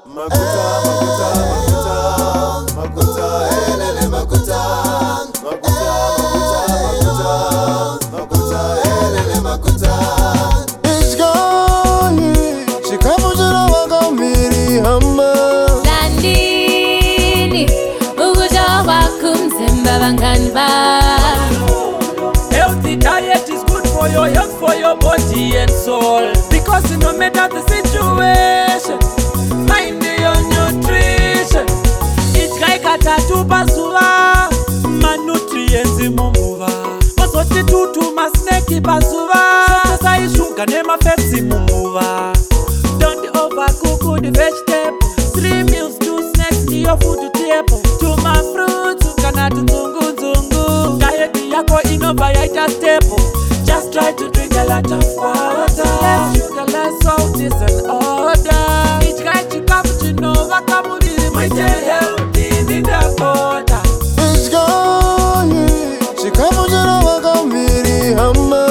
Healthy diet is good for your health, for your body and soul. Because no matter the situation, mind your nutrition. Each guy katatu pazuva, ma nutrients mumuva. Masoti tutu ma snake pazuva, sasa ishuka ne ma fats mumuva. Don't overcook the vegetables. 3 meals, 2 snacks, your food to table. 2 my fruits, kanatu nzungu nzungu. Diet yako inova yaita stable. Just try to drink a lot of water. Less sugar, less salt is an order. Each guy chikapuchino vakamuriri mwite healthy in the border. Each guy chikapuchino vakamuriri hama.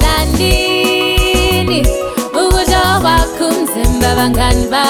Landini ukuja wakumzimba vanganba.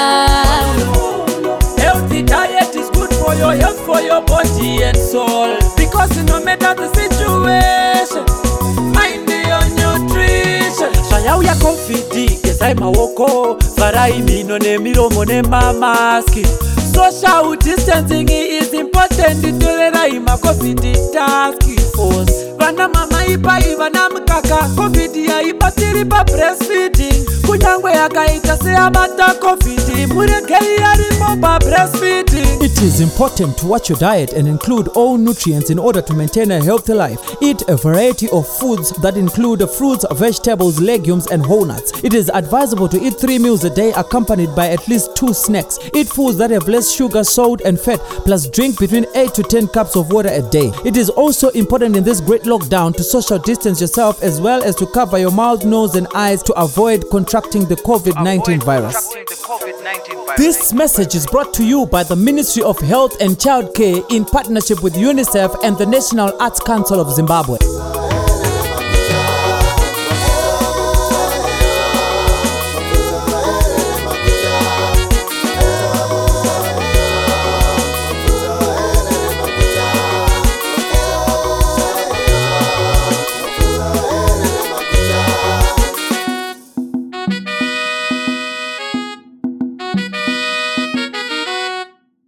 Healthy diet is good for your health, for your body and soul. Because no matter the situation, mind your nutrition. Shaya uya confidi, kesai mawoko, farai mino ne miromo ne mamaski. Social distancing is important. Itolera ima COVID task force. Vana mama ipa ivana mkaka, COVID ya ipa tiripa breastfeeding. Kunyangwe yakaita se abata COVID, murekei ya rimoba breastfeeding. It is important to watch your diet and include all nutrients in order to maintain a healthy life. Eat a variety of foods that include fruits, vegetables, legumes, and whole nuts. It is advisable to eat 3 meals a day accompanied by at least 2 snacks. Eat foods that have less sugar, salt, and fat, plus drink between 8 to 10 cups of water a day. It is also important in this great lockdown to social distance yourself as well as to cover your mouth, nose, and eyes to avoid contracting the COVID-19 virus. This message is brought to you by the Ministry of Health and Child Care in partnership with UNICEF and the National Arts Council of Zimbabwe.